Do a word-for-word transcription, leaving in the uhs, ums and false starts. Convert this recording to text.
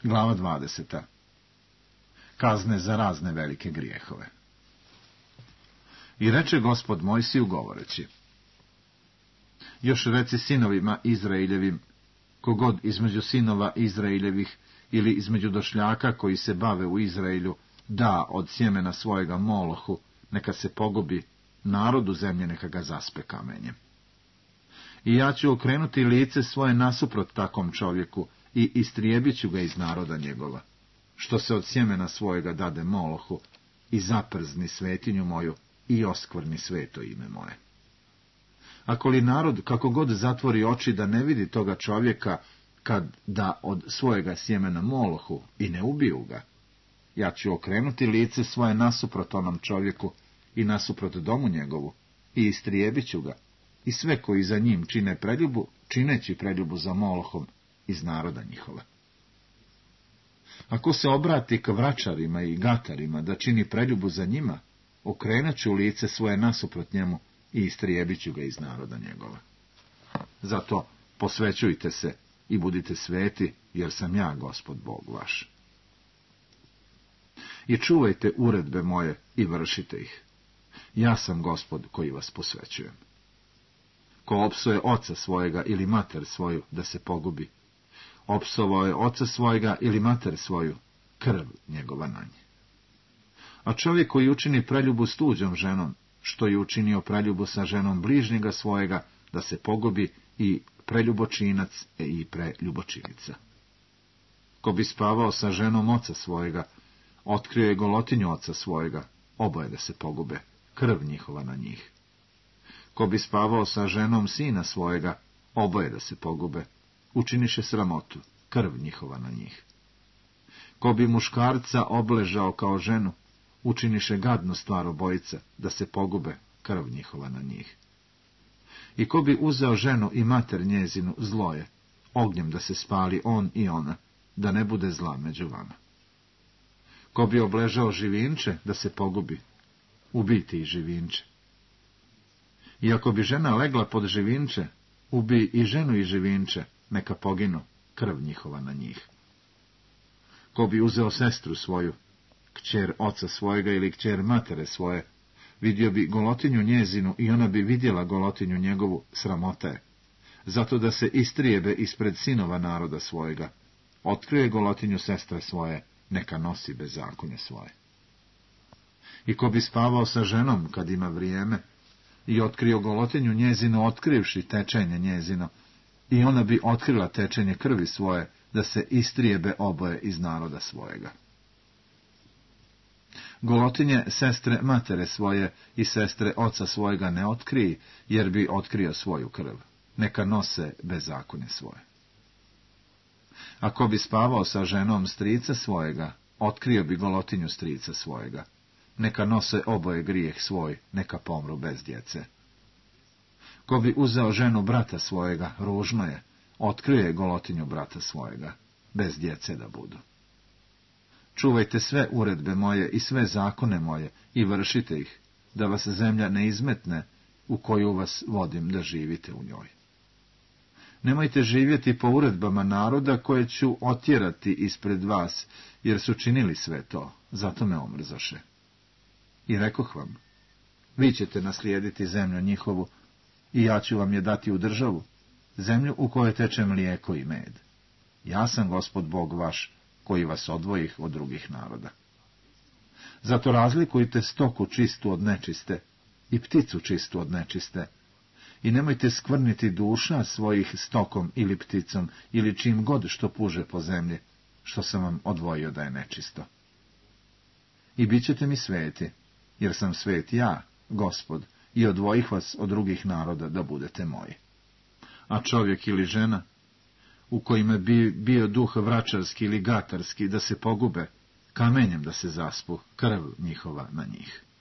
Glava dvadeseta. Kazne za razne velike grijehove. I reče Gospod Mojsiju govoreći: još reci sinovima Izraeljevim, kogod između sinova Izraeljevih ili između došljaka koji se bave u Izraelju da od sjemena svojega Molohu, neka se pogubi, narodu zemlje neka ga zaspe kamenjem. I ja ću okrenuti lice svoje nasuprot takom čovjeku i istrijebit ću ga iz naroda njegova, što se od sjemena svojega dade Molohu, i zaprzni svetinju moju i oskvrni sveto ime moje. Ako li narod kako god zatvori oči da ne vidi toga čovjeka, kad da od svojega sjemena Molohu i ne ubiju ga, ja ću okrenuti lice svoje nasuprot onom čovjeku i nasuprot domu njegovu i istrijebit ću ga i sve koji za njim čine preljubu, čineći preljubu za Molohom iz naroda njihova. Ako se obrati k vračarima i gatarima da čini preljubu za njima, okrenut ću lice svoje nasuprot njemu i istrijebit ću ga iz naroda njegova. Zato posvećujte se i budite sveti, jer sam ja Gospod Bog vaš. I čuvajte uredbe moje i vršite ih. Ja sam Gospod koji vas posvećujem. Ko opsuje oca svojega ili mater svoju da se pogubi, opsovao je oca svojega ili mater svoju, krv njegova na nje. A čovjek koji učini preljubu s tuđom ženom, što je učinio preljubu sa ženom bližnjega svojega, da se pogubi, i preljubočinac e i preljubočinica. Ko bi spavao sa ženom oca svojega, otkrio je golotinju oca svojega, oboje da se pogube, krv njihova na njih. Ko bi spavao sa ženom sina svojega, oboje da se pogube, učiniše sramotu, krv njihova na njih. Ko bi muškarca obležao kao ženu, učiniše gadnu stvar obojica, da se pogube, krv njihova na njih. I ko bi uzeo ženu i mater njezinu, zlo je, ognjem da se spali on i ona, da ne bude zla među vama. Ko bi obležao živinče, da se pogubi, ubiti i živinče. I ako bi žena legla pod živinče, ubi i ženu i živinče, neka poginu, krv njihova na njih. Ko bi uzeo sestru svoju, kćer oca svojega ili kćer matere svoje, vidio bi golotinju njezinu i ona bi vidjela golotinju njegovu, sramota je, zato da se istrijebe ispred sinova naroda svojega. Otkrije golotinju sestre svoje, neka nosi bezakonje svoje. I ko bi spavao sa ženom kad ima vrijeme, i otkrio golotinju njezinu, otkrivši tečenje njezino, i ona bi otkrila tečenje krvi svoje, da se istrijebe oboje iz naroda svojega. Golotinje sestre matere svoje i sestre oca svojega ne otkriji, jer bi otkrio svoju krv. Neka nose bezakonje svoje. Ako bi spavao sa ženom strica svojega, otkrio bi golotinju strica svojega. Neka nose oboje grijeh svoj, neka pomru bez djece. Ko bi uzeo ženu brata svojega, ružno je, otkrio je golotinju brata svojega, bez djece da budu. Čuvajte sve uredbe moje i sve zakone moje i vršite ih, da vas zemlja ne izmetne u koju vas vodim da živite u njoj. Nemojte živjeti po uredbama naroda koje ću otjerati ispred vas, jer su činili sve to, zato me omrzaše. I rekoh vam, vi ćete naslijediti zemlju njihovu, i ja ću vam je dati u državu, zemlju u kojoj teče mlijeko i med. Ja sam Gospod Bog vaš, koji vas odvojih od drugih naroda. Zato razlikujte stoku čistu od nečiste i pticu čistu od nečiste, i nemojte skvrniti duša svojih stokom ili pticom ili čim god što puže po zemlji, što sam vam odvojio da je nečisto. I bit ćete mi sveti, jer sam svet ja, Gospod, i odvojih vas od drugih naroda da budete moji. A čovjek ili žena, u kojima bi bio duh vračarski ili gatarski, da se pogube, kamenjem da se zaspu, krv njihova na njih.